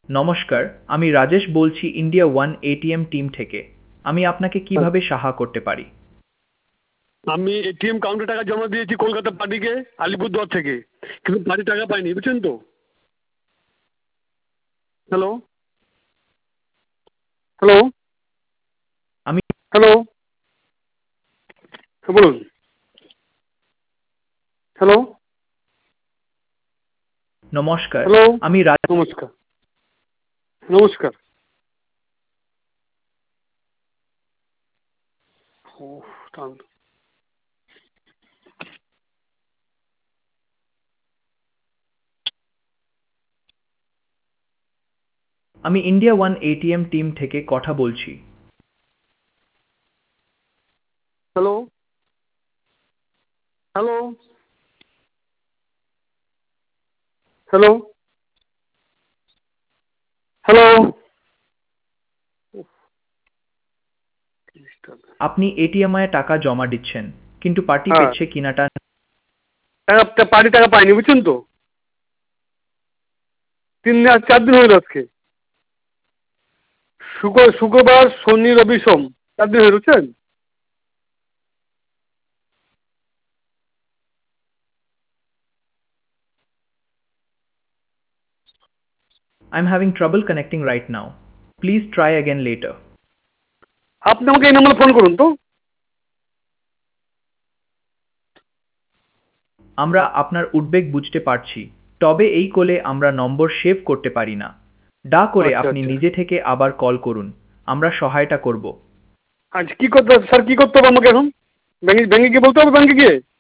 নমস্কার, আমি রাজেশ বলছি ইন্ডিয়া ওয়ান এটিএম টিম থেকে। আমি আপনাকে কিভাবে সাহায্য করতে পারি? আমি এটিএম কাউন্টারে টাকা জমা দিয়েছি কলকাতা পার্টিকে আলিপুরদুয়ার থেকে, কিন্তু পার্টি টাকা পাইনি, বুঝছেন তো। হ্যালো হ্যালো আমি হ্যালো, বলুন। হ্যালো নমস্কার, হ্যালো, আমি নমস্কার নমস্কার। ওহ, টান। আমি ইন্ডিয়া ওয়ান এটিএম টিম থেকে কথা বলছি। Hello hello hello hello. আপনি এটিএমে টাকা জমা দিচ্ছেন, কিন্তু পার্টি হ্যাঁ, পেচ্ছে কিনাটা। পার্টি টাকা পাইনি, বুঝছেন তো। 4 দিন হয়ে গেল আজকে। শুক্রবার, শনি, রবি, সোম, 4 দিন হয়ে, বুঝছেন। I'm having trouble connecting right now. Please try again later. আপনি আমাকে এই নম্বরে ফোন করুন তো। আমরা আপনার উদ্বেগ বুঝতে পারছি, তবে এই কলে আমরা নম্বর সেভ করতে পারি না। দয়া করে আচ্ছা আপনি আচ্ছা নিজে থেকে আবার কল করুন, আমরা সহায়তা করব। আচ্ছা, কি করতে হবে স্যার, কি করতে হবে আমাকে এখন? ব্যাংকে গিয়ে বলতে হবে, ব্যাংকে গিয়ে?